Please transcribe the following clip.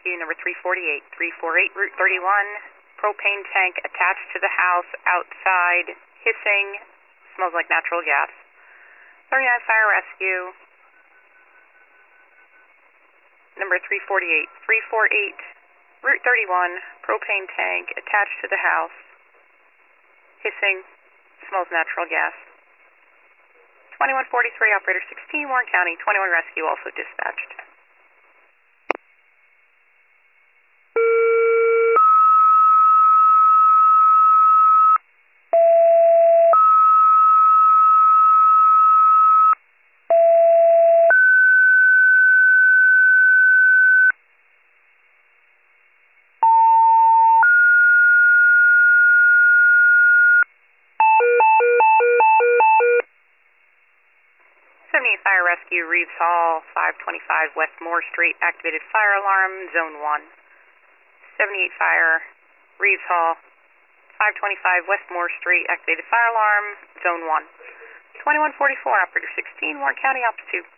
Rescue, number 348. 348, Route 31. Propane tank attached to the house, outside, hissing, smells like natural gas. 39 Fire Rescue, number 348. 348, Route 31. Propane tank attached to the house, hissing, smells natural gas. 2143, Operator 16, Warren County. 21 Rescue also dispatched. Fire Rescue, Reeves Hall, 525 West Moore Street, activated fire alarm, Zone 1. 78 Fire, Reeves Hall, 525 West Moore Street, activated fire alarm, Zone 1. 2144, Operator 16, Warren County, Ops 2.